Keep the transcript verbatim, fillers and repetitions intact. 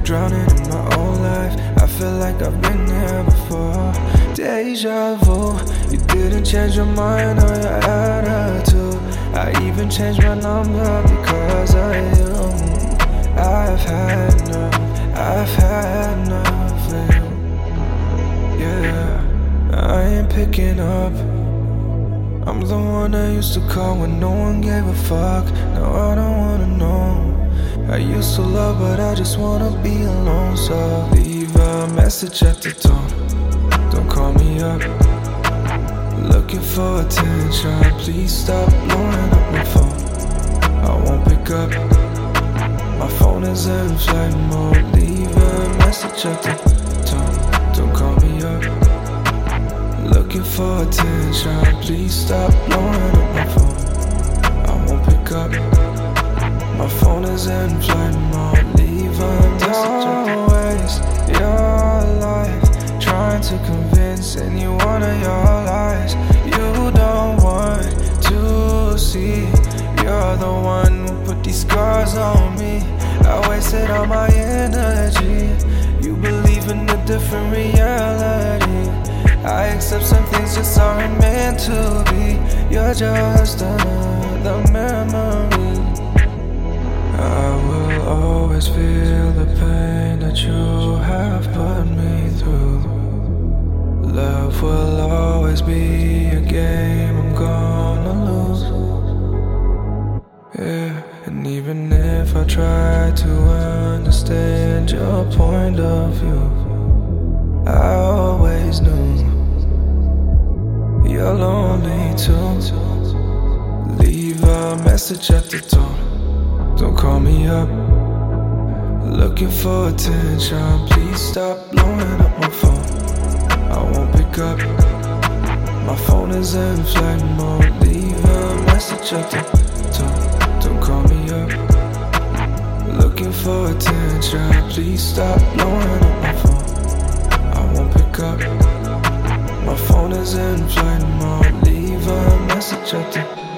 drowning in my own life. I feel like I've been there before. Deja vu. You didn't change your mind or your attitude. I even changed my number because of you. I've had enough, I've had enough of you. Yeah, I ain't picking up. I'm the one that used to call when no one gave a fuck. Now I don't wanna know. I used to love, but I just wanna be alone. So leave a message at the door. Don't call me up. Looking for attention. Please stop blowing up my phone. I won't pick up. My phone is in flight mode. Leave a message at the door. Don't call me up. Looking for attention. Please stop blowing up my phone. I won't pick up. My phone is in flight mode. Leave a message at the door. Don't waste your life trying to convince anyone of your lies. You don't want to see. You're the one who put these scars on me. I wasted all my energy. You believe in a different reality. I accept some things just aren't meant to be. You're just another memory. I will always feel the pain that you have put me through. Love will always be a game I'm gonna lose. Yeah, and even if I try to understand your point of view, I always knew you're lonely too. Leave a message at the door. Don't call me up. Looking for attention. Please stop blowing up my phone. I won't pick up. My phone is in flight mode. Leave a message at the door. Don't call me up. Looking for attention. Please stop blowing up my phone. I won't pick up. My phone is in flight mode. Leave a message at the